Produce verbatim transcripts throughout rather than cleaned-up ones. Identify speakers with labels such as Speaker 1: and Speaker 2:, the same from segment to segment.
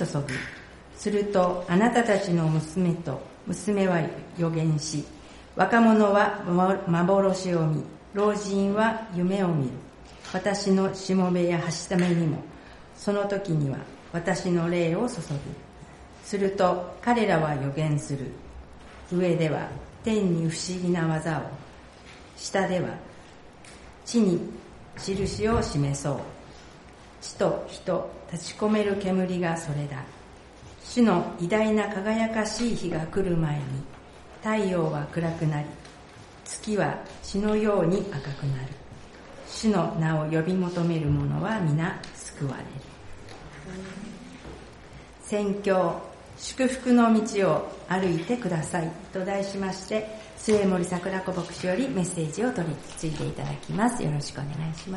Speaker 1: 注ぐ。するとあなたたちの娘と娘は預言し、若者は幻を見、老人は夢を見る。私のしもべやはしためにも、その時には私の霊を注ぐ。すると彼らは預言する。上では天に不思議な技を、下では地に印を示そう。地と人立ち込める煙がそれだ。主の偉大な輝かしい日が来る前に、太陽は暗くなり、月は血のように赤くなる。主の名を呼び求める者は皆救われる。宣教、祝福の道を歩いてくださいと題しまして、末森桜子牧師よりメッセージを取り継いでいただきます。よろしくお願いします。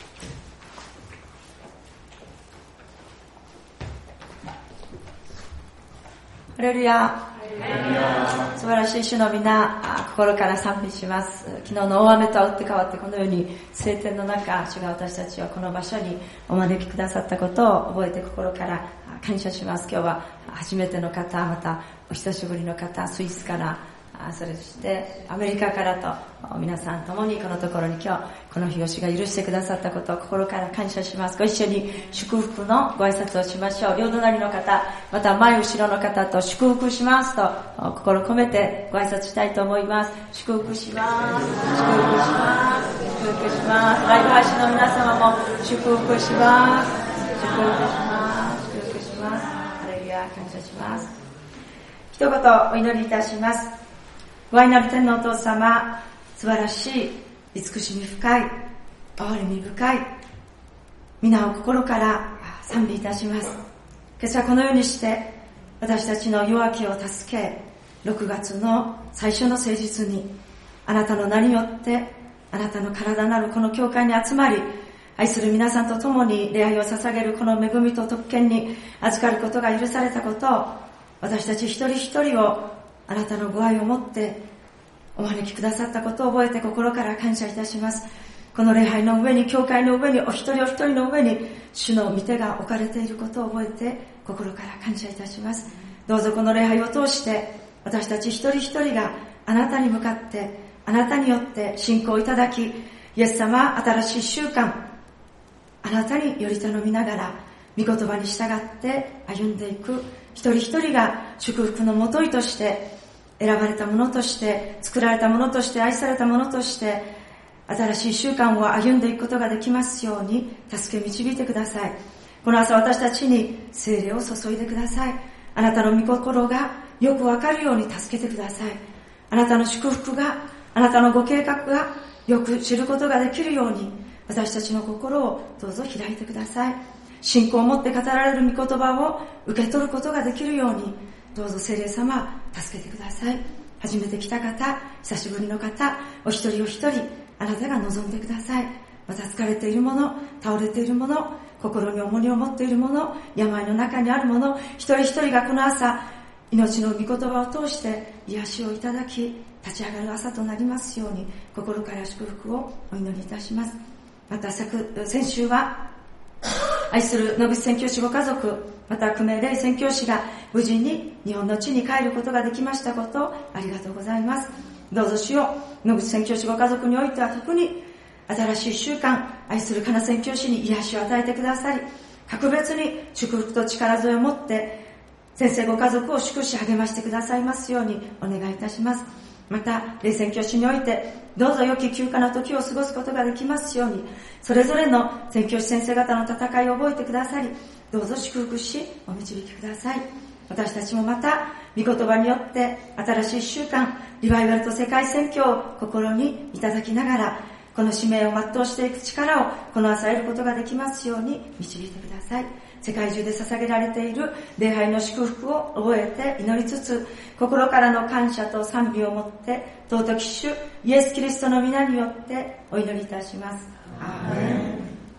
Speaker 2: ハレルヤ。素晴らしい主の皆、心から賛美します。昨日の大雨とは打って変わって、このように晴天の中、主が私たちをこの場所にお招きくださったことを覚えて心から感謝します。今日は初めての方、またお久しぶりの方、スイスから、そしてアメリカからと皆さん共にこのところに今日この日を主が許してくださったことを心から感謝します。ご一緒に祝福のご挨拶をしましょう。両隣の方、また前後ろの方と祝福しますと心込めてご挨拶したいと思います。祝福します。祝福します。祝福します。ライブ配信の皆様も祝福します。祝福します。祝福します。ハレルヤ、感謝します。一言お祈りいたします。ご愛なる天のお父様、素晴らしい、慈しみ深い、憐れみ深い、皆を心から賛美いたします。今朝このようにして私たちの弱きを助け、ろくがつの最初の誠実にあなたの名によってあなたの体なるこの教会に集まり、愛する皆さんと共に礼拝を捧げるこの恵みと特権に預かることが許されたことを、私たち一人一人をあなたのご愛をもってお招きくださったことを覚えて心から感謝いたします。この礼拝の上に、教会の上に、お一人お一人の上に主の御手が置かれていることを覚えて心から感謝いたします。どうぞこの礼拝を通して私たち一人一人があなたに向かってあなたによって信仰いただき、イエス様、新しい習慣あなたにより頼みながら御言葉に従って歩んでいく一人一人が祝福のもといとして選ばれたものとして、作られたものとして、愛されたものとして新しい習慣を歩んでいくことができますように助け導いてください。この朝私たちに聖霊を注いでください。あなたの御心がよくわかるように助けてください。あなたの祝福が、あなたのご計画がよく知ることができるように私たちの心をどうぞ開いてください。信仰を持って語られる御言葉を受け取ることができるようにどうぞ聖霊様助けてください。初めて来た方、久しぶりの方、お一人お一人あなたが望んでください。また疲れている者、倒れている者、心に重荷を持っている者、病の中にある者、一人一人がこの朝命の御言葉を通して癒しをいただき立ち上がる朝となりますように心から祝福をお祈りいたします。また昨先週は愛する野口宣教師ご家族、また久米玲宣教師が無事に日本の地に帰ることができましたことをありがとうございます。どうぞ主よ、野口宣教師ご家族においては特に新しい習慣、愛するカナ宣教師に癒しを与えてくださり、格別に祝福と力添えを持って先生ご家族を祝し励ましてくださいますようにお願いいたします。また霊宣教師においてどうぞ良き休暇の時を過ごすことができますように、それぞれの宣教師先生方の戦いを覚えてくださり、どうぞ祝福しお導きください。私たちもまた御言葉によって新しい習慣、リバイバルと世界宣教を心にいただきながら、この使命を全うしていく力をこの朝得ることができますように導いてください。世界中で捧げられている礼拝の祝福を覚えて祈りつつ、心からの感謝と賛美をもって尊き主イエス・キリストの皆によってお祈りいたします。アーメン。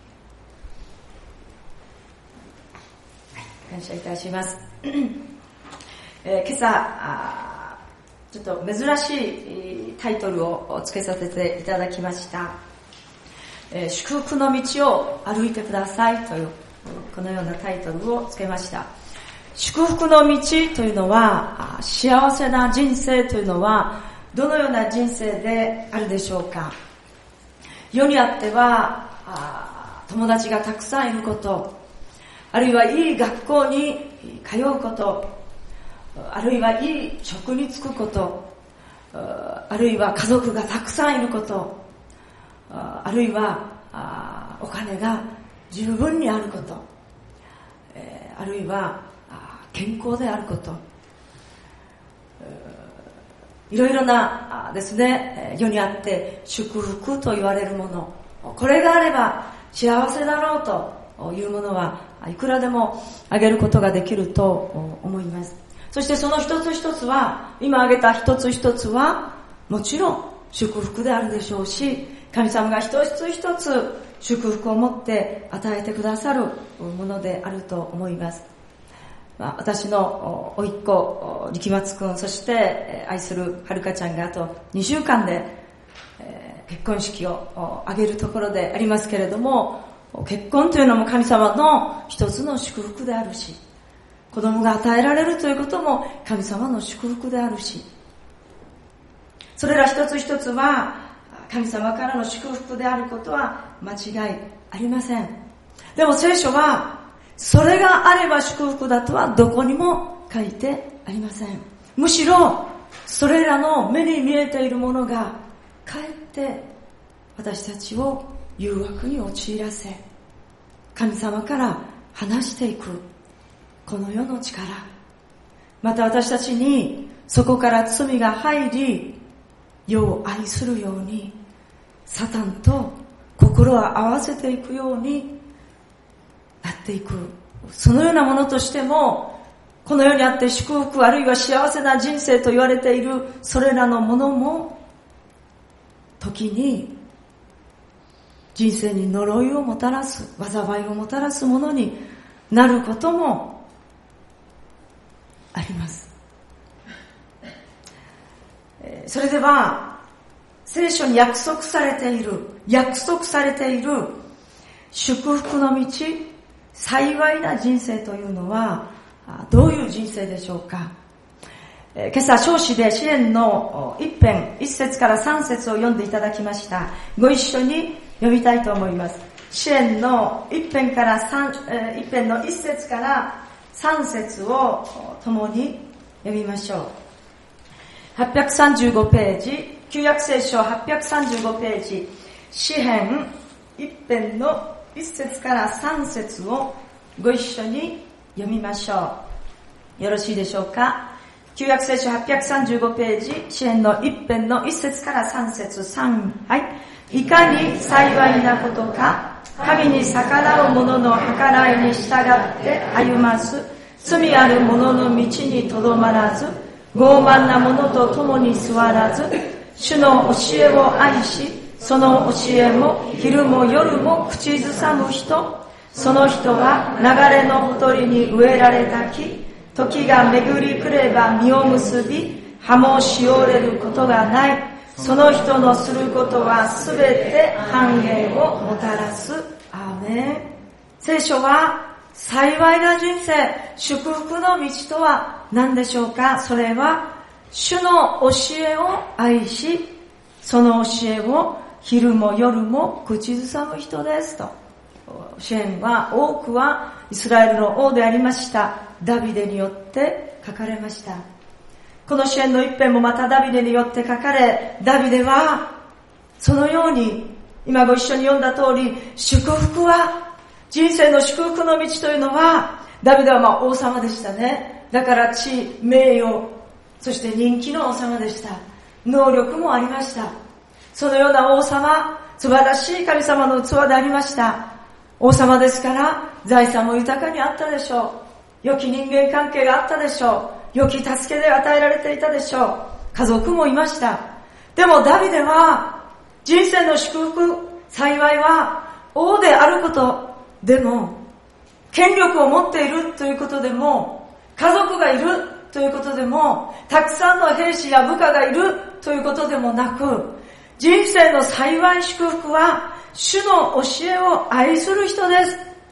Speaker 2: 感謝いたします、えー、今朝ちょっと珍しいタイトルをつけさせていただきました、えー、祝福の道を歩いてくださいというこのようなタイトルをつけました。 祝福の道というのは、幸せな人生というのはどのような人生であるでしょうか。世にあっては友達がたくさんいること、あるいはいい学校に通うこと、あるいはいい職に就くこと、あるいは家族がたくさんいること、あるいはお金が十分にあること、あるいは健康であること、いろいろなですね、世にあって祝福と言われるもの、これがあれば幸せだろうというものはいくらでもあげることができると思います。そしてその一つ一つは、今挙げた一つ一つはもちろん祝福であるでしょうし、神様が一つ一つ祝福を持って与えてくださるものであると思います。まあ、私の甥っ子力松くん、そして愛するはるかちゃんがあとにしゅうかんで結婚式を挙げるところでありますけれども、結婚というのも神様の一つの祝福であるし、子供が与えられるということも神様の祝福であるし、それら一つ一つは神様からの祝福であることは間違いありません。でも聖書はそれがあれば祝福だとはどこにも書いてありません。むしろそれらの目に見えているものがかえって私たちを誘惑に陥らせ、神様から離していくこの世の力、また私たちにそこから罪が入り、世を愛するようにサタンと心を合わせていくようになっていく、そのようなものとしても、この世にあって祝福あるいは幸せな人生と言われているそれらのものも、時に人生に呪いをもたらす、災いをもたらすものになることもあります。それでは聖書に約束されている約束されている祝福の道、幸いな人生というのはどういう人生でしょうか。今朝唱詩で詩篇の一編一節から三節を読んでいただきました。ご一緒に読みたいと思います。詩篇の一編から三一編の一節から三節を共に読みましょう。はっぴゃくさんじゅうごページ、旧約聖書はっぴゃくさんじゅうごページ、詩編一編の一節から三節をご一緒に読みましょう。よろしいでしょうか。旧約聖書はっぴゃくさんじゅうごページ、詩編の一編の一節から三節、三、はい。いかに幸いなことか、神に逆らう者の計らいに従って歩まず、罪ある者の道にとどまらず、傲慢な者と共に座らず、主の教えを愛し、その教えも昼も夜も口ずさむ人、その人は流れのほとりに植えられた木、時が巡り来れば実を結び、葉もしおれることがない。その人のすることはすべて繁栄をもたらす。アーメン。聖書は幸いな人生、祝福の道とは何でしょうか。それは主の教えを愛し、その教えを昼も夜も口ずさむ人ですと。詩篇は多くはイスラエルの王でありましたダビデによって書かれました。この詩篇の一編もまたダビデによって書かれ、ダビデはそのように今ご一緒に読んだ通り、祝福は、人生の祝福の道というのは、ダビデはまあ王様でしたね。だから地、名誉、そして人気の王様でした。能力もありました。そのような王様、素晴らしい神様の器でありました。王様ですから財産も豊かにあったでしょう。良き人間関係があったでしょう。良き助けで与えられていたでしょう。家族もいました。でもダビデは人生の祝福、幸いは王であることでも、権力を持っているということでも、家族がいるということでも、たくさんの兵士や部下がいるということでもなく、人生の幸い祝福は主の教えを愛する人です。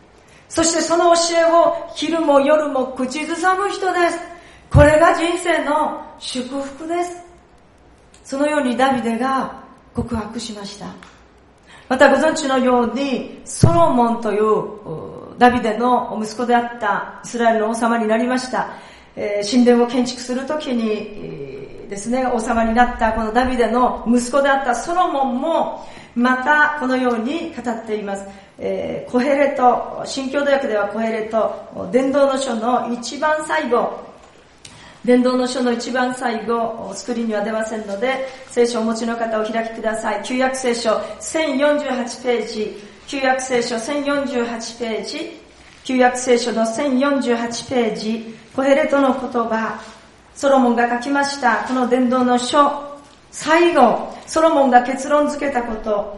Speaker 2: そしてその教えを昼も夜も口ずさむ人です。これが人生の祝福です。そのようにダビデが告白しました。またご存知のようにソロモンというダビデの息子であったイスラエルの王様になりました。えー、神殿を建築するときに、えー、ですね、王様になったこのダビデの息子であったソロモンもまたこのように語っています。えー、コヘレト、新共同訳ではコヘレト、伝道の書の一番最後、伝道の書の一番最後、スクリーンには出ませんので、聖書をお持ちの方お開きください。旧約聖書せんよんじゅうはちページ、旧約聖書せんよんじゅうはちページ、旧約聖書のせんよんじゅうはちページ、コヘレトの言葉、ソロモンが書きました、この伝道の書、最後、ソロモンが結論付けたこと、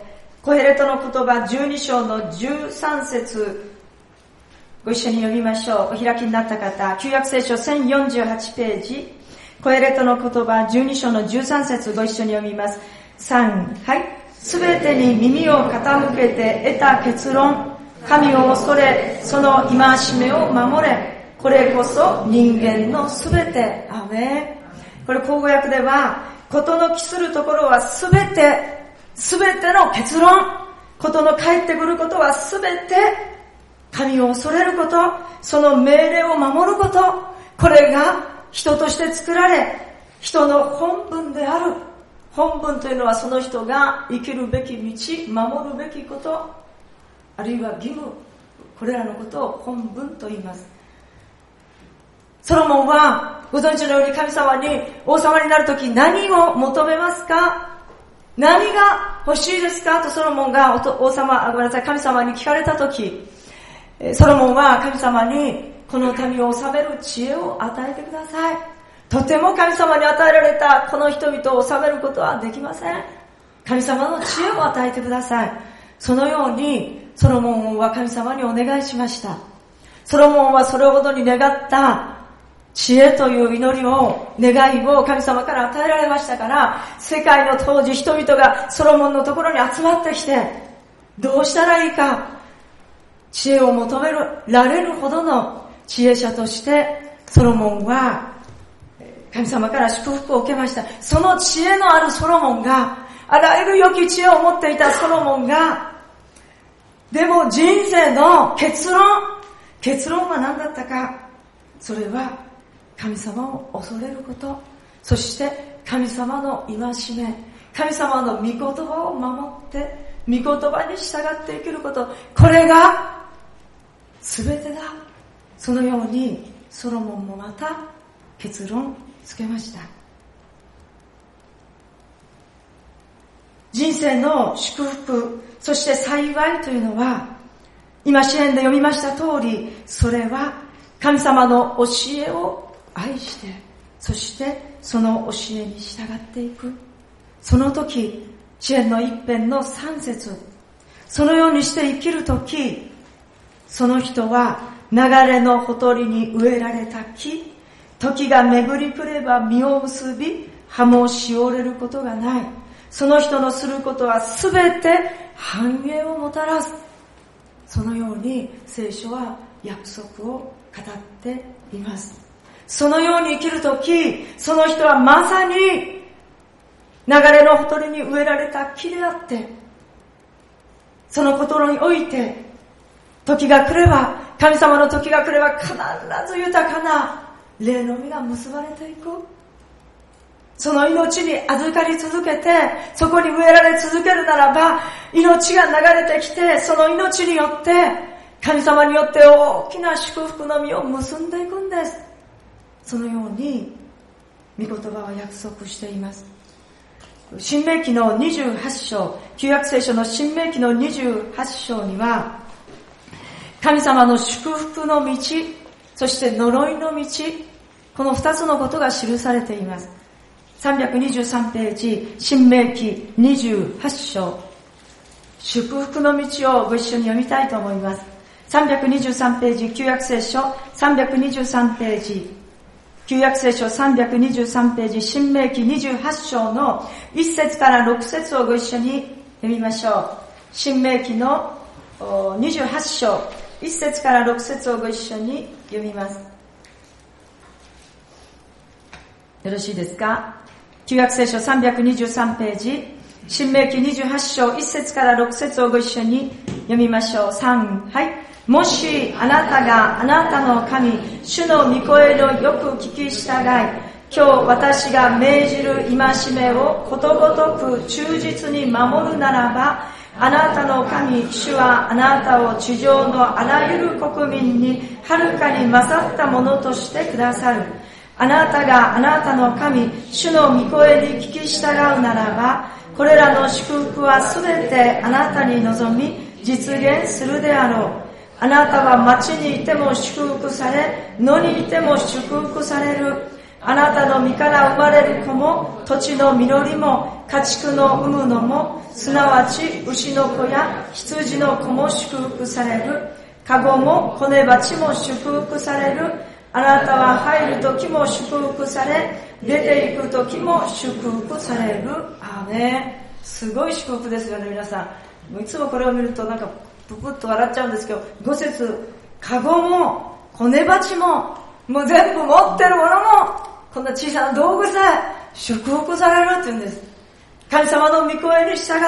Speaker 2: コヘレトの言葉じゅうに章のじゅうさん節、ご一緒に読みましょう。お開きになった方、旧約聖書せんよんじゅうはちページ、コヘレトの言葉じゅうに章のじゅうさん節、ご一緒に読みます。さん、はい。すべてに耳を傾けて得た結論、神を恐れ、その戒めを守れ。これこそ人間のすべて。アメン。これ口語訳では、ことの帰するところはすべて、すべての結論。ことの返ってくることはすべて、神を恐れること、その命令を守ること、これが人として作られ、人の本分である。本分というのはその人が生きるべき道、守るべきこと、あるいは義務、これらのことを本分と言います。ソロモンはご存知のように神様に王様になるとき何を求めますか？何が欲しいですかとソロモンが王様、ごめんなさい、神様に聞かれたとき、ソロモンは神様にこの民を治める知恵を与えてください。とても神様に与えられたこの人々を治めることはできません。神様の知恵を与えてください。そのようにソロモンは神様にお願いしました。ソロモンはそれほどに願った知恵という祈りを、願いを神様から与えられましたから、世界の当時人々がソロモンのところに集まってきて、どうしたらいいか、知恵を求められるほどの知恵者としてソロモンは神様から祝福を受けました。その知恵のあるソロモンが、あらゆる良き知恵を持っていたソロモンが、でも人生の結論、結論は何だったか、それは神様を恐れること、そして神様の戒め、神様の御言葉を守って御言葉に従って生きること、これが全てだ。そのようにソロモンもまた結論つけました。人生の祝福、そして幸いというのは、今詩篇で読みました通り、それは神様の教えを愛して、そしてその教えに従っていく。その時、詩篇の一編の三節、そのようにして生きる時、その人は流れのほとりに植えられた木、時が巡り来れば実を結び、葉もしおれることがない。その人のすることはすべて繁栄をもたらす。そのように聖書は約束を語っています。そのように生きるとき、その人はまさに流れのほとりに植えられた木であって、そのことにおいて、時が来れば、神様の時が来れば必ず豊かな霊の実が結ばれていく。その命に預かり続けて、そこに植えられ続けるならば、命が流れてきて、その命によって、神様によって大きな祝福の実を結んでいくんです。そのように、御言葉は約束しています。新明記のにじゅうはち章、旧約聖書の新明記のにじゅうはち章には、神様の祝福の道、そして呪いの道、この二つのことが記されています。さんびゃくにじゅうさんページ、新明記にじゅうはち章、祝福の道をご一緒に読みたいと思います。さんびゃくにじゅうさんページ、旧約聖書さんびゃくにじゅうさんページ、旧約聖書さんびゃくにじゅうさんページ、新明記にじゅうはち章のいち節からろく節をご一緒に読みましょう。新明記のにじゅうはち章、 いっ節からろく節をご一緒に読みます。よろしいですか？旧約聖書さんびゃくにじゅうさんページ、新明記にじゅうはち章いっ節からろく節をご一緒に読みましょう。さん、はい。もしあなたがあなたの神、主の御声のよく聞き従い、今日私が命じる戒めをことごとく忠実に守るならば、あなたの神、主はあなたを地上のあらゆる国民にはるかに勝ったものとしてくださる。あなたがあなたの神、主の御声に聞き従うならば、これらの祝福はすべてあなたに望み、実現するであろう。あなたは町にいても祝福され、野にいても祝福される。あなたの身から生まれる子も、土地の実りも、家畜の産むのも、すなわち牛の子や羊の子も祝福される。カゴも子ネバチも祝福される。あなたは入る時も祝福され、出て行く時も祝福される。あーね、すごい祝福ですよね、皆さん。いつもこれを見るとなんかぷくっと笑っちゃうんですけど、ご節、カゴも子ネバチも、もう全部持ってるものも、こんな小さな道具さえ祝福されるって言うんです。神様の御声に従って、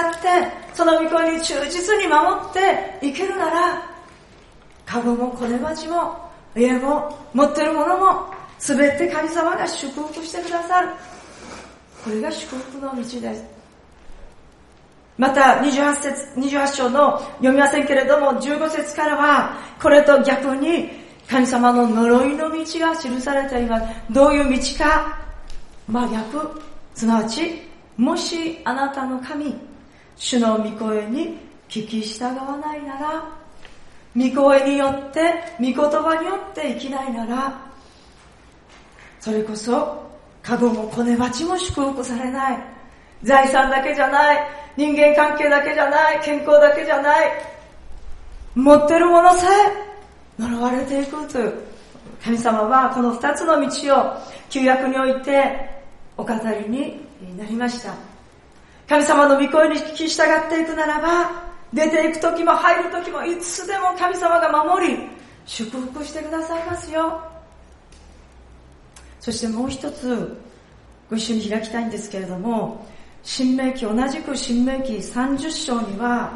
Speaker 2: その御声に忠実に守って生きるなら、カゴも子ネバチも家も持ってるものもすべて神様が祝福してくださる。これが祝福の道です。またにじゅうはち節、にじゅうはち章の読みませんけれども、じゅうご節からはこれと逆に神様の呪いの道が記されています。どういう道か、真逆、すなわちもしあなたの神、主の御声に聞き従わないなら、御声によって、御言葉によって生きないなら、それこそ、カゴも子ネバチも祝福されない。財産だけじゃない。人間関係だけじゃない。健康だけじゃない。持ってるものさえ呪われていくという。神様はこの二つの道を旧約においてお語りになりました。神様の御声に聞き従っていくならば、出ていくときも入るときもいつでも神様が守り祝福してくださいますよ。そしてもう一つご一緒に開きたいんですけれども、新明記、同じく新明記さんじゅっ章には、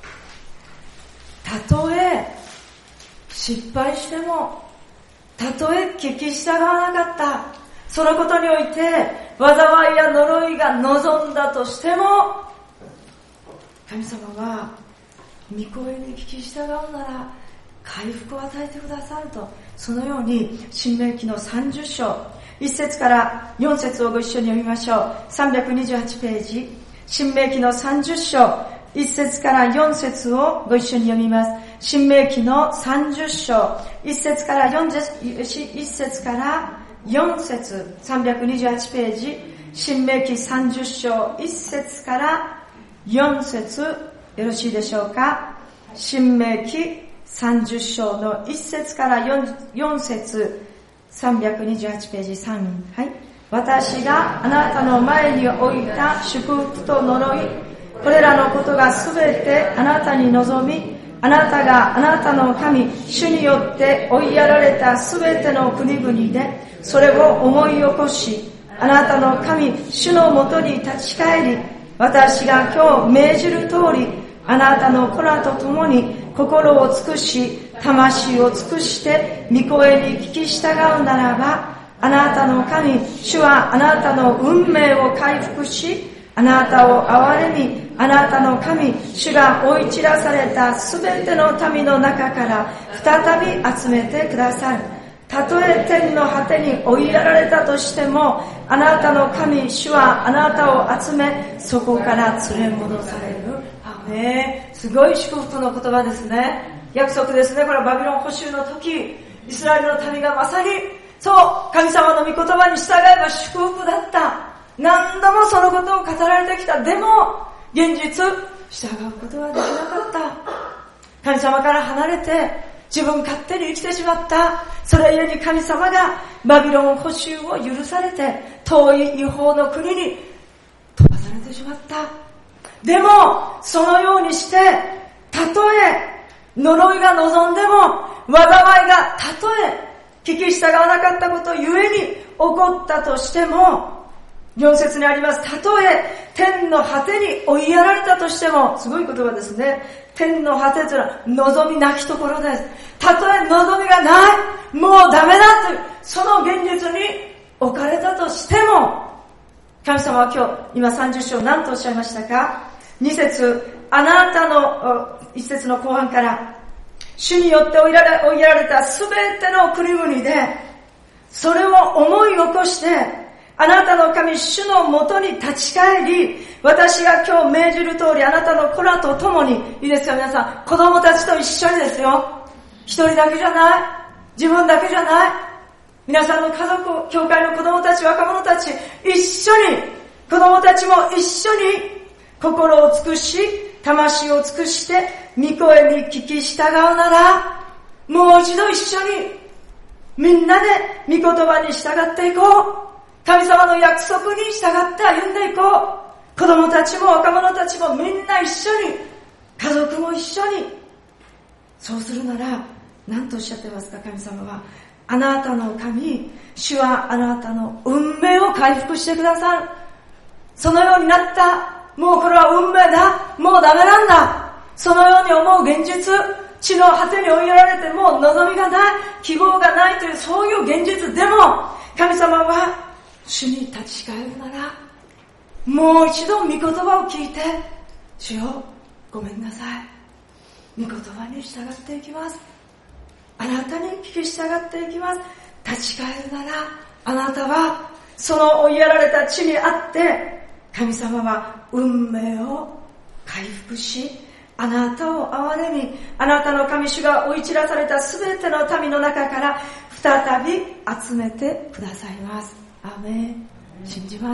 Speaker 2: たとえ失敗しても、たとえ聞き従わなかった、そのことにおいて災いや呪いが望んだとしても、神様は御声に聞き従うなら回復を与えてくださると。そのように新明記のさんじゅっ章いっ節からよん節をご一緒に読みましょう。さんびゃくにじゅうはちページ、新明記のさんじゅっ章いっ節からよん節をご一緒に読みます。新明記のさんじゅっ章いっ節からよん節、いっ節からよん節、さんびゃくにじゅうはちページ、新明記さんじゅっ章いっ節からよん節、よろしいでしょうか。新明記さんじゅっ章のいっ節から 4, 4節、さんびゃくにじゅうはちページさん、はい。私があなたの前に置いた祝福と呪い、これらのことがすべてあなたに望み、あなたがあなたの神、主によって追いやられたすべての国々で、それを思い起こし、あなたの神、主のもとに立ち返り、私が今日命じる通り、あなたの子らと共に心を尽くし、魂を尽くして御声に聞き従うならば、あなたの神、主はあなたの運命を回復し、あなたを憐れみ、あなたの神、主が追い散らされたすべての民の中から再び集めてくださる。たとえ天の果てに追いやられたとしても、あなたの神、主はあなたを集め、そこから連れ戻される。あね、すごい祝福の言葉ですね。約束ですね。これはバビロン捕囚の時、イスラエルの民がまさに、そう、神様の御言葉に従えば祝福だった。何度もそのことを語られてきた。でも、現実、従うことはできなかった。神様から離れて、自分勝手に生きてしまった。それゆえに神様がバビロン捕囚を許されて、遠い違法の国に飛ばされてしまった。でも、そのようにして、たとえ呪いが望んでも、災いがたとえ聞き従わなかったことゆえに起こったとしても、よん節にあります。たとえ天の果てに追いやられたとしても、すごい言葉ですね。天の果てというのは望みなきところです。たとえ望みがない、もうダメだという、その現実に置かれたとしても、神様は今日、今さんじゅっ章何とおっしゃいましたか？に節、あなたのいち節の後半から、主によって追いやられ、追いやられたすべての国々で、それを思い起こして、あなたの神主のもとに立ち返り、私が今日命じる通りあなたの子らと共に、いいですか皆さん、子供たちと一緒にですよ。一人だけじゃない。自分だけじゃない。皆さんの家族、教会の子供たち、若者たち、一緒に、子供たちも一緒に、心を尽くし、魂を尽くして、御声に聞き従うなら、もう一度一緒に、みんなで御言葉に従っていこう。神様の約束に従って歩んでいこう。子供たちも若者たちもみんな一緒に、家族も一緒に。そうするなら、何とおっしゃってますか、神様は。あなたの神、主はあなたの運命を回復してくださる。そのようになった。もうこれは運命だ。もうダメなんだ。そのように思う現実、地の果てに追いやられてもう望みがない、希望がないというそういう現実でも、神様は主に立ち返るなら、もう一度御言葉を聞いて、主よ、ごめんなさい。御言葉に従っていきます。あなたに聞き従っていきます。立ち返るなら、あなたはその追いやられた地にあって、神様は運命を回復し、あなたを憐れみ、あなたの神主が追い散らされたすべての民の中から再び集めてくださいます。アーメン。信じます。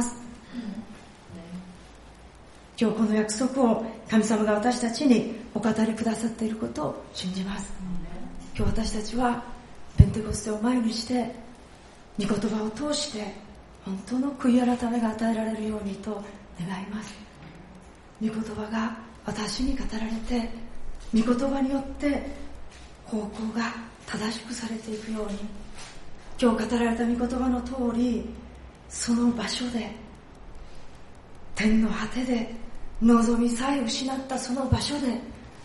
Speaker 2: 今日この約束を神様が私たちにお語りくださっていることを信じます。今日私たちはペンテコステを前にして御言葉を通して本当の悔い改めが与えられるようにと願います。御言葉が私に語られて、御言葉によって方向が正しくされていくように、今日語られた御言葉の通り、その場所で、天の果てで望みさえ失ったその場所で、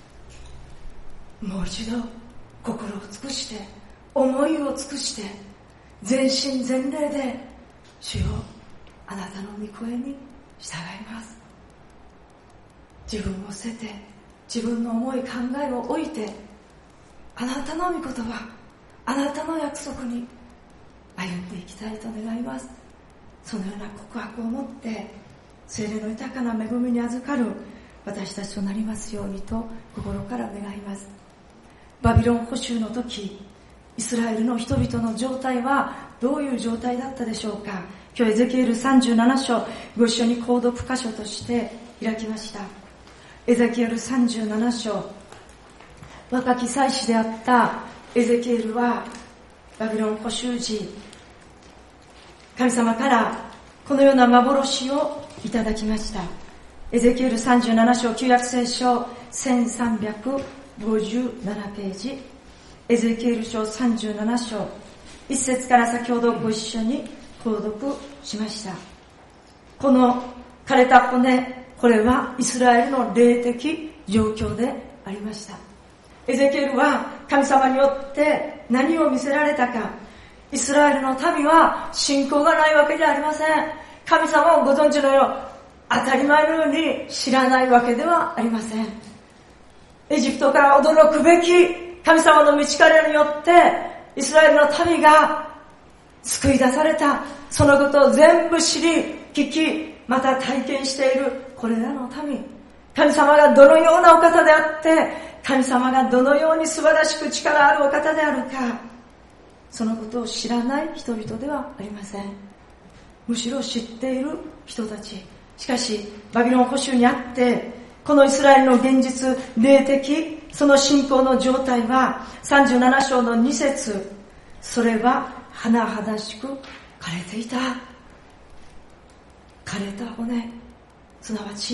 Speaker 2: もう一度心を尽くして、思いを尽くして、全身全霊で、主よ、あなたの御声に従います。自分を捨てて、自分の思い考えを置いて、あなたの御言葉、あなたの約束に歩んでいきたいと願います。そのような告白を持って聖霊の豊かな恵みに預かる私たちとなりますようにと心から願います。バビロン捕囚の時、イスラエルの人々の状態はどういう状態だったでしょうか。今日エゼキエルさんじゅうなな章、ご一緒に購読箇所として開きました。エゼキエルさんじゅうなな章、若き祭司であったエゼキエルはバビロン捕囚時、神様からこのような幻をいただきました。エゼキエルさんじゅうなな章、旧約聖書せんさんびゃくごじゅうななページ、エゼキエル書さんじゅうなな章いち節から先ほどご一緒に購読しました。この枯れた骨、これはイスラエルの霊的状況でありました。エゼキエルは神様によって何を見せられたか。イスラエルの民は信仰がないわけではありません。神様をご存知のよう当たり前のように知らないわけではありません。エジプトから驚くべき神様の道からによってイスラエルの民が救い出された、そのことを全部知り聞き、また体験しているこれらの民、神様がどのようなお方であって、神様がどのように素晴らしく力あるお方であるか、そのことを知らない人々ではありません。むしろ知っている人たち。しかしバビロン捕囚にあってこのイスラエルの現実、霊的その信仰の状態はさんじゅうなな章のに節、それは甚だしく枯れていた。枯れた骨、すなわち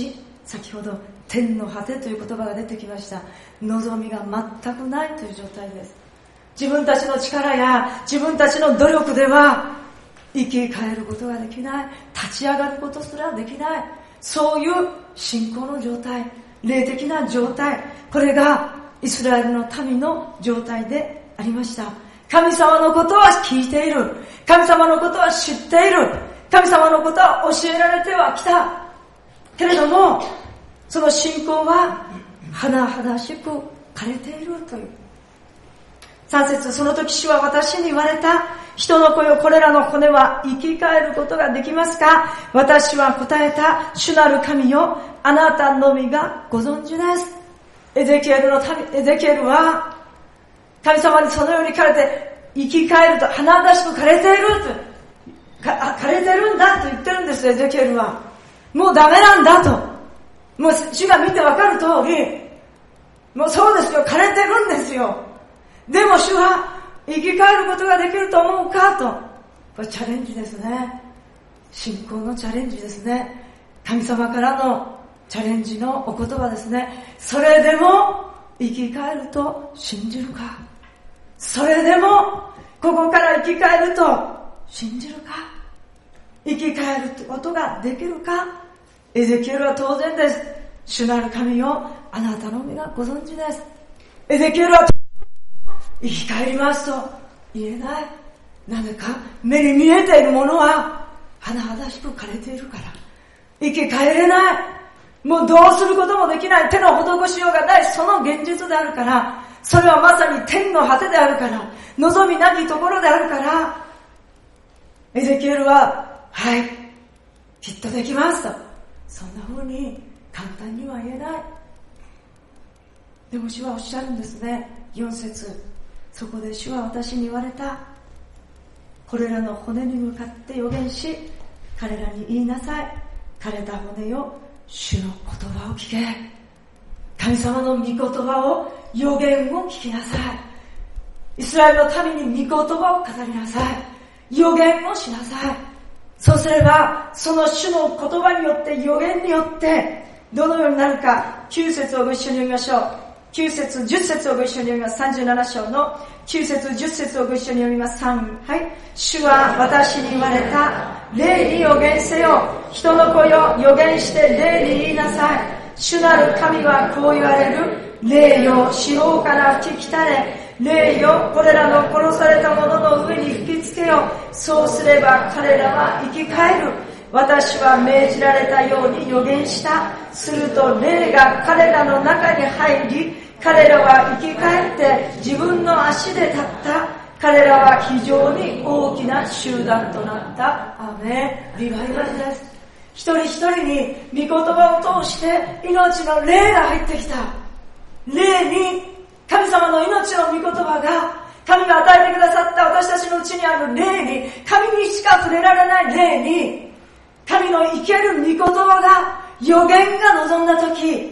Speaker 2: 先ほど天の果てという言葉が出てきました。望みが全くないという状態です。自分たちの力や自分たちの努力では生き返ることができない、立ち上がることすらできない、そういう信仰の状態、霊的な状態、これがイスラエルの民の状態でありました。神様のことは聞いている、神様のことは知っている、神様のことは教えられてはきたけれども、その信仰は甚だしく枯れているという。さん節、その時主は私に言われた。人の子よ、これらの骨は生き返ることができますか？私は答えた。主なる神よ、あなたのみがご存知です。エゼキエルの民、エゼキエルは神様にそのように枯れて生き返ると、甚だしく枯れていると、か枯れてるんだと言ってるんです。エゼキエルはもうダメなんだと、もう主が見てわかる通り、もうそうですよ、枯れてるんですよ。でも主は生き返ることができると思うかと。これチャレンジですね。信仰のチャレンジですね。神様からのチャレンジのお言葉ですね。それでも生き返ると信じるか。それでもここから生き返ると信じるか。生き返ることができるか。エゼキエルは当然です。主なる神よ、あなたのみがご存知です。エゼキエルは生き返りますと言えない。なぜか目に見えているものは甚だしく枯れているから生き返れない。もうどうすることもできない、手の施しようがない、その現実であるから、それはまさに天の果てであるから、望みなきところであるから、エゼキエルははい、きっとできますと、そんな風に簡単には言えない。でも主はおっしゃるんですね。よん節、そこで主は私に言われた。これらの骨に向かって予言し、彼らに言いなさい。枯れた骨よ、主の言葉を聞け。神様の御言葉を、予言を聞きなさい。イスラエルの民に御言葉を語りなさい。予言をしなさい。そうすれば、その主の言葉によって、予言によって、どのようになるか、きゅう節をご一緒に読みましょう。きゅう節、じゅっ節をご一緒に読みます。さんじゅうなな章のきゅう節、じゅっ節をご一緒に読みます。さん、はい。主は私に言われた。霊に予言せよ。人の子よ、予言して霊に言いなさい。主なる神はこう言われる。霊よ、四方から吹き来れ。霊よ、これらの殺された者の上に吹きつけよ。そうすれば彼らは生き返る。私は命じられたように予言した。すると霊が彼らの中に入り、彼らは生き返って自分の足で立った。彼らは非常に大きな集団となった。アーメン。リバイバルです。一人一人に御言葉を通して命の霊が入ってきた。霊に神様の命の御言葉が、神が与えてくださった私たちのうちにある霊に、神にしか触れられない霊に、神の生ける御言葉が、予言が望んだとき、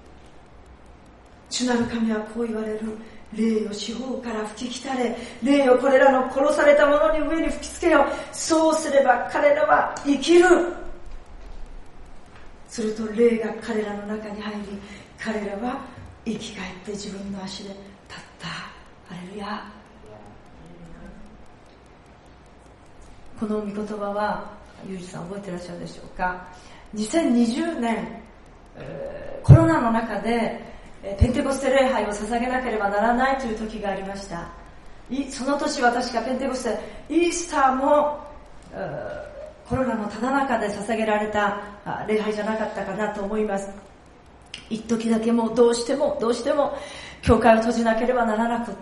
Speaker 2: 主なる神はこう言われる。霊を四方から吹き来れ。霊をこれらの殺された者に上に吹きつけよ。そうすれば彼らは生きる。すると霊が彼らの中に入り、彼らは生き返って自分の足で立った。ハレルヤ。この御言葉はゆうじさん覚えていらっしゃるでしょうか。にせんにじゅうねん、えー、コロナの中でペンテコステ礼拝を捧げなければならないという時がありました。その年は確かペンテコステ、イースターもコロナのただ中で捧げられた礼拝じゃなかったかなと思います。一時だけもうどうしてもどうしても教会を閉じなければならなくって、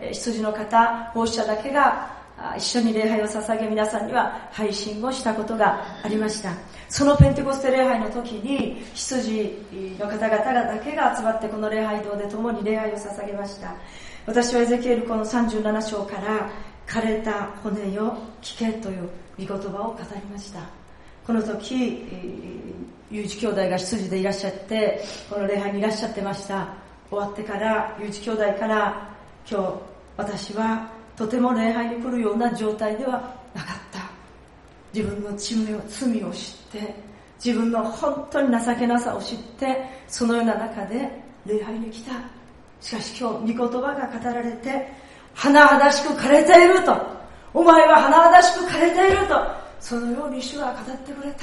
Speaker 2: 羊の方、奉仕者だけが一緒に礼拝を捧げ、皆さんには配信をしたことがありました。そのペンテコステ礼拝の時に羊の方々だけが集まってこの礼拝堂で共に礼拝を捧げました。私はエゼキエルこのさんじゅうなな章から枯れた骨よ聞けという御言葉を語りました。この時有事兄弟が羊でいらっしゃって、この礼拝にいらっしゃってました。終わってから有事兄弟から今日私はとても礼拝に来るような状態ではなかった。自分の罪を、罪を知って自分の本当に情けなさを知ってそのような中で礼拝に来た。しかし今日御言葉が語られて、甚だしく枯れていると、お前は甚だしく枯れていると、そのように主は語ってくれた。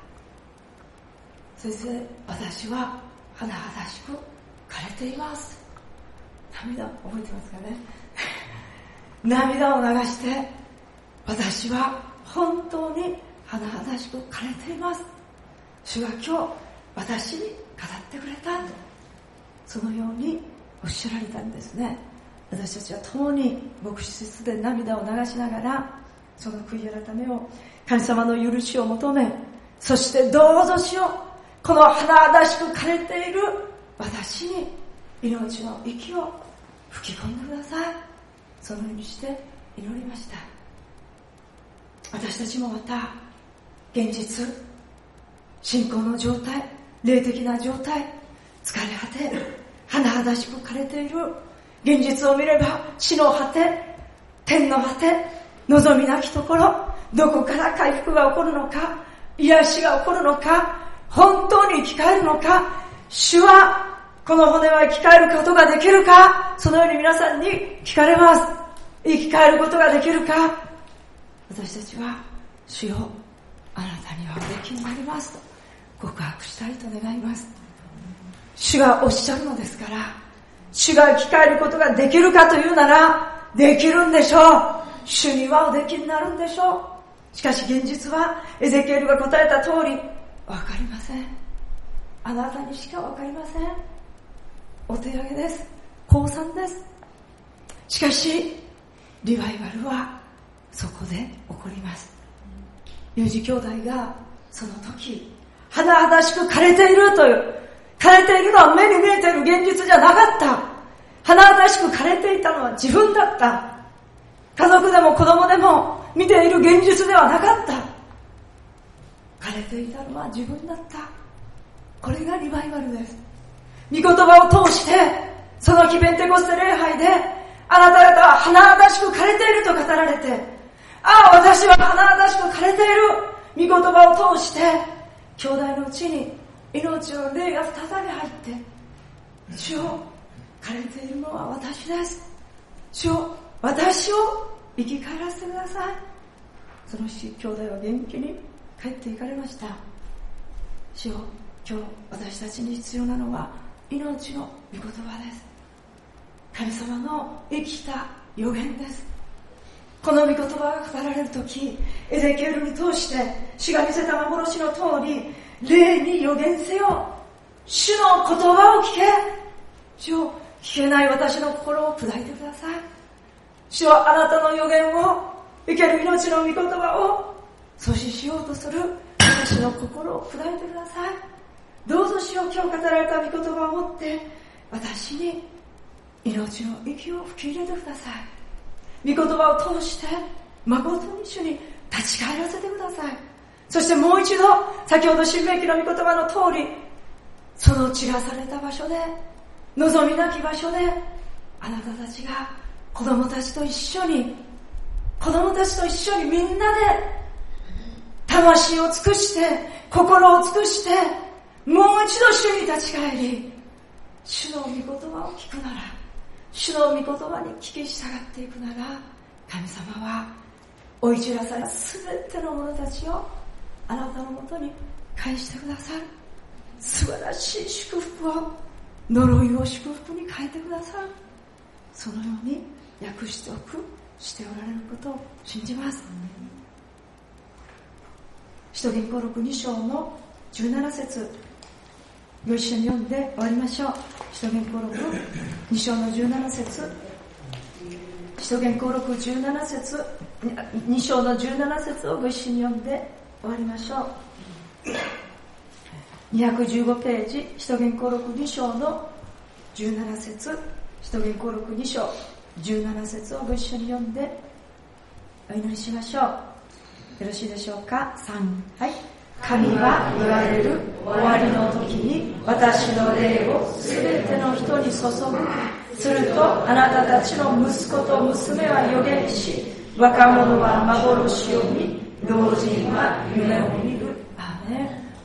Speaker 2: 先生、私は甚だしく枯れています。涙覚えてますかね涙を流して、私は本当に甚だしく枯れています。主が今日私に語ってくれた。そのようにおっしゃられたんですね。私たちは共に牧師室で涙を流しながら、その悔い改めを、神様の許しを求め、そしてどうぞしよう、この甚だしく枯れている私に命の息を吹き込んでください。そのようにして祈りました。私たちもまた現実、信仰の状態、霊的な状態、疲れ果て、甚だしく枯れている現実を見れば、地の果て、天の果て、望みなきところ、どこから回復が起こるのか、癒しが起こるのか、本当に生き返るのか、主はこの骨は生き返ることができるか、そのように皆さんに聞かれます。生き返ることができるか。私たちは、主よ、あなたにはおできになりますと告白したいと願います。主がおっしゃるのですから、主が生き返ることができるかというなら、できるんでしょう。主にはおできになるんでしょう。しかし現実は、エゼキエルが答えた通り、わかりません。あなたにしかわかりません。お手上げです。降参です。しかし、リバイバルはそこで起こります。友人兄弟がその時、甚だしく枯れているという、枯れているのは目に見えている現実じゃなかった。甚だしく枯れていたのは自分だった。家族でも子供でも見ている現実ではなかった。枯れていたのは自分だった。これがリバイバルです。御言葉を通して、その日ペンテコステ礼拝で、あなた方は甚だしく枯れていると語られて、ああ、私は甚だしく枯れている。御言葉を通して、兄弟のうちに命の霊が再び入って、主よ、枯れているのは私です。主よ、私を生き返らせてください。その兄弟は元気に帰って行かれました。主よ、今日私たちに必要なのは命の御言葉です。神様の生きた予言です。この御言葉が語られるとき、エゼキエルに通して主が見せた幻の通り、霊に予言せよ。主の言葉を聞け。主よ、聞けない私の心を砕いてください。主はあなたの予言を、生ける命の御言葉を阻止しようとする私の心を砕いてください。どうぞ主よ、今日語られた御言葉を持って私に命の息を吹き入れてください。御言葉を通して誠に主に立ち返らせてください。そしてもう一度、先ほど新明記の御言葉の通り、その散らされた場所で、望みなき場所で、あなたたちが子供たちと一緒に、子供たちと一緒にみんなで、魂を尽くして、心を尽くして、もう一度主に立ち返り、主の御言葉を聞くなら、主の御言葉に聞き従っていくなら、神様は追い散らされたすべての者たちをあなたのもとに返してくださる。素晴らしい祝福を、呪いを祝福に変えてくださる。そのように訳しておく、しておられることを信じます。使徒言行録に章のじゅうなな節、ご一緒に読んで終わりましょう。使徒言行録に章のじゅうなな節、使徒言行録じゅうなな節、に章のじゅうなな節をご一緒に読んで終わりましょう。にひゃくじゅうごページ、使徒言行録に章のじゅうなな節、使徒言行録に章じゅうなな節をご一緒に読んでお祈りしましょう。よろしいでしょうか。さん、はい。神は言われる終わりの時に私の霊をすべての人に注ぐ。するとあなたたちの息子と娘は預言し、若者は幻を見、老人は夢を見る。アーメン。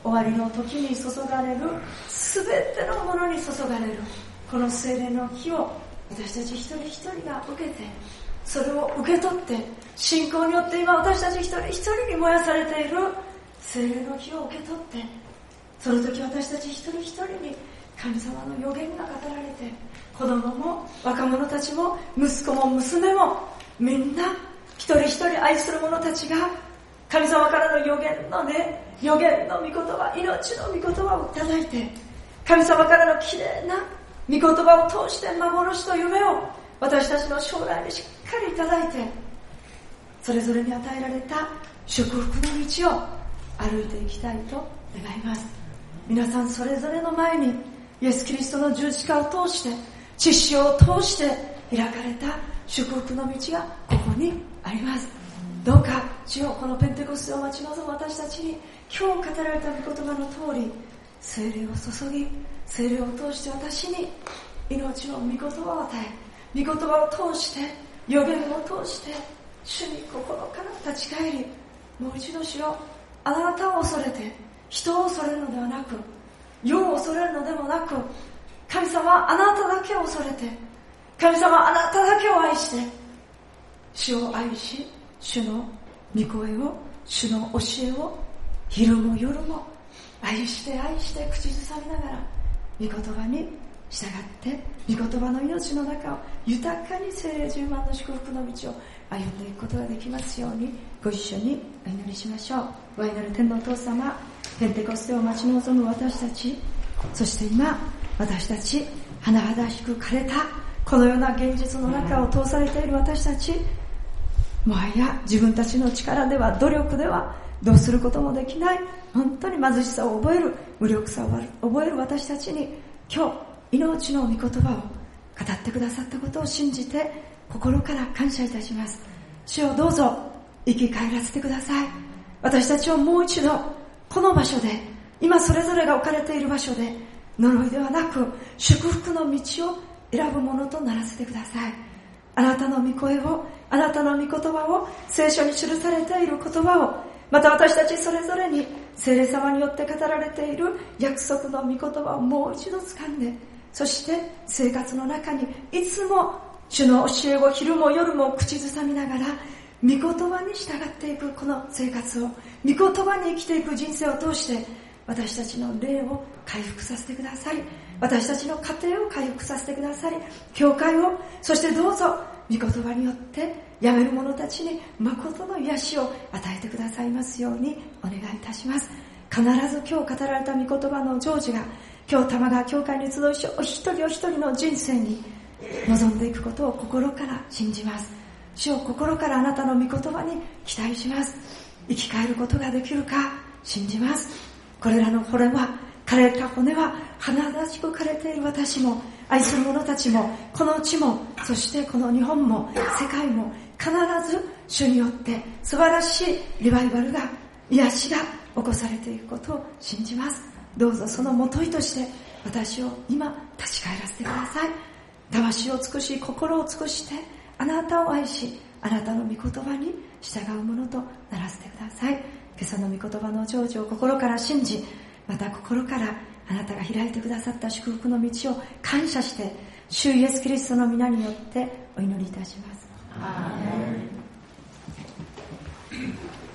Speaker 2: 終わりの時に注がれるすべてのものに注がれるこの聖霊の火を私たち一人一人が受けて、それを受け取って信仰によって今私たち一人一人に燃やされている聖霊の火を受け取って、その時私たち一人一人に神様の予言が語られて、子供も若者たちも息子も娘もみんな一人一人愛する者たちが神様からの予言のね、予言の御言葉、命の御言葉をいただいて、神様からのきれいな御言葉を通して幻と夢を私たちの将来にしっかりいただいて、それぞれに与えられた祝福の道を歩いていきたいと願います。皆さんそれぞれの前にイエス・キリストの十字架を通して、血潮を通して開かれた祝福の道がここにあります。どうか主よ、このペンテコステを待ち望む私たちに今日語られた御言葉の通り、聖霊を注ぎ、聖霊を通して私に命の御言葉を与え、御言葉を通して予言を通して主に心から立ち返り、もう一度主よ、あなたを恐れて人を恐れるのではなく、世を恐れるのでもなく、神様はあなただけを恐れて、神様はあなただけを愛して、主を愛し、主の御声を、主の教えを昼も夜も愛して愛して口ずさみながら御言葉に従って御言葉の命の中を豊かに聖霊充満の祝福の道を歩んでいくことができますように、ご一緒にお祈りしましょう。ご愛なる天のお父様、ペンテコステを待ち望む私たち、そして今私たち甚だしく枯れたこのような現実の中を通されている私たち、もはや自分たちの力では努力ではどうすることもできない、本当に貧しさを覚える、無力さを覚える私たちに今日命の御言葉を語ってくださったことを信じて心から感謝いたします。主をどうぞ生き返らせてください。私たちをもう一度この場所で、今それぞれが置かれている場所で呪いではなく祝福の道を選ぶものとならせてください。あなたの御声を、あなたの御言葉を、聖書に記されている言葉を、また私たちそれぞれに聖霊様によって語られている約束の御言葉をもう一度掴んで、そして生活の中にいつも主の教えを昼も夜も口ずさみながら御言葉に従っていくこの生活を、御言葉に生きていく人生を通して私たちの霊を回復させてください。私たちの家庭を回復させてください。教会を、そしてどうぞ御言葉によってやめる者たちに誠の癒しを与えてくださいますようにお願いいたします。必ず今日語られた御言葉の成就が今日玉川教会に集いしお一人お一人の人生に臨んでいくことを心から信じます。主を心からあなたの御言葉に期待します。生き返ることができるか信じます。これらの骨は、枯れた骨は甚しく枯れている私も、愛する者たちも、この地も、そしてこの日本も世界も必ず主によって素晴らしいリバイバルが、癒しが起こされていくことを信じます。どうぞそのもといとして私を今立ち返らせてください。魂を尽くし心を尽くしてあなたを愛し、あなたの御言葉に従うものとならせてください。今朝の御言葉の成就を心から信じ、また心からあなたが開いてくださった祝福の道を感謝して、主イエスキリストの皆によってお祈りいたします。アーメン。